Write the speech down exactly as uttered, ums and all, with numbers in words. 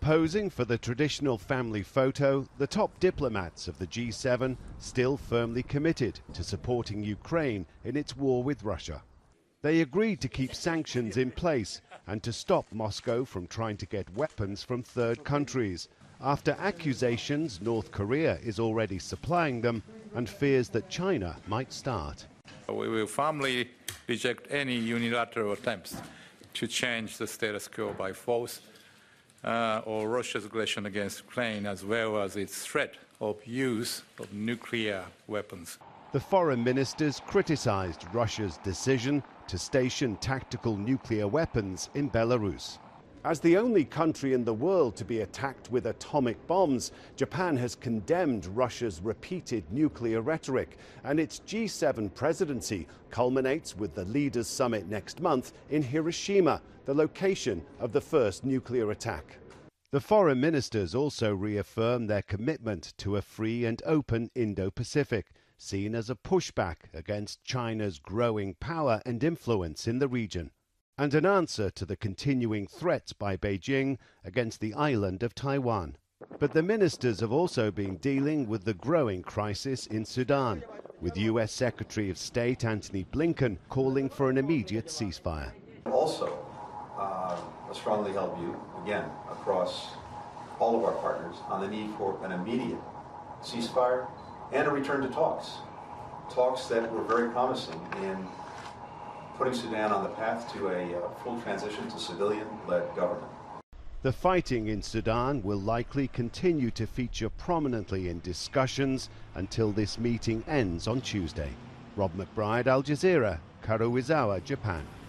Posing for the traditional family photo, the top diplomats of the G seven still firmly committed to supporting Ukraine in its war with Russia. They agreed to keep sanctions in place and to stop Moscow from trying to get weapons from third countries, after accusations North Korea is already supplying them and fears that China might start. We will firmly reject any unilateral attempts to change the status quo by force uh, or Russia's aggression against Ukraine, as well as its threat of use of nuclear weapons. The foreign ministers criticized Russia's decision to station tactical nuclear weapons in Belarus. As the only country in the world to be attacked with atomic bombs, Japan has condemned Russia's repeated nuclear rhetoric, and its G seven presidency culminates with the leaders' summit next month in Hiroshima, the location of the first nuclear attack. The foreign ministers also reaffirmed their commitment to a free and open Indo-Pacific, seen as a pushback against China's growing power and influence in the region, and an answer to the continuing threats by Beijing against the island of Taiwan. But the ministers have also been dealing with the growing crisis in Sudan, with U S Secretary of State Antony Blinken calling for an immediate ceasefire. Also, uh, a strongly held view, again, across all of our partners, on the need for an immediate ceasefire and a return to talks. Talks that were very promising in putting Sudan on the path to a uh, full transition to civilian-led government. The fighting in Sudan will likely continue to feature prominently in discussions until this meeting ends on Tuesday. Rob McBride, Al Jazeera, Karuizawa, Japan.